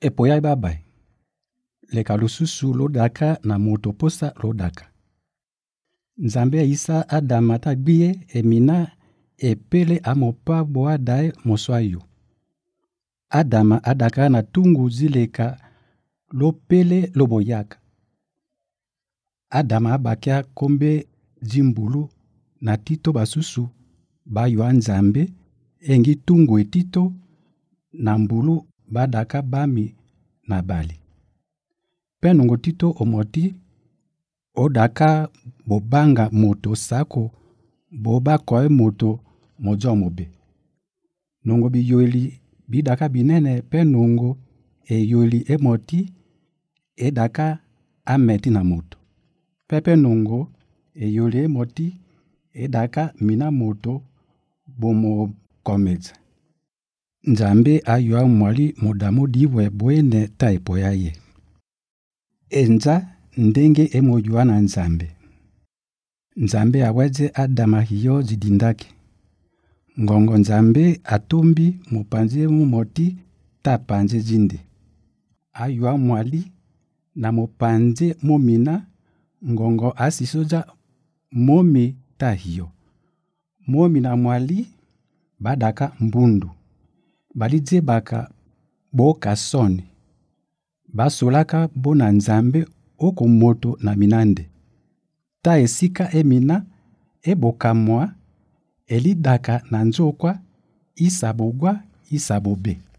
Epoya babai. Leka lususu lodaka na moto posa lodaka. Nzambe aisa Adama tagbie emina epele amopa boa dae moswayo. Adama adaka na tungu zileka lopele loboyaka. Adama abakia kombe jimbulu na tito basusu baywa Nzambe engi tungu etito na mbulu badaka bami na bali. Penungo tito omoti odaka bobanga moto sako boba koe moto mojo mobe. Nungo biyoeli bidaka binene penungo eyoeli emoti edaka ameti na moto. Pepe nungo eyoeli emoti edaka mina moto bomo komeza. Nzambe aywa mwali modamu diwe bwene ta epoya ye. Enza ndenge emoywa na Nzambe. Nzambe aweze Adama hiyo zidindake. Ngongo Nzambe atombi mopanze mumoti ta panze zinde. Aywa mwali na mopanze momina ngongo asisoja momi ta hiyo. Momi na mwali badaka mbundu. Balidze baka boka soni. Basolaka bona Nzambe oko moto na minande. Ta esika emina eboka mwa elidaka na nzokwa isabogwa isabobe.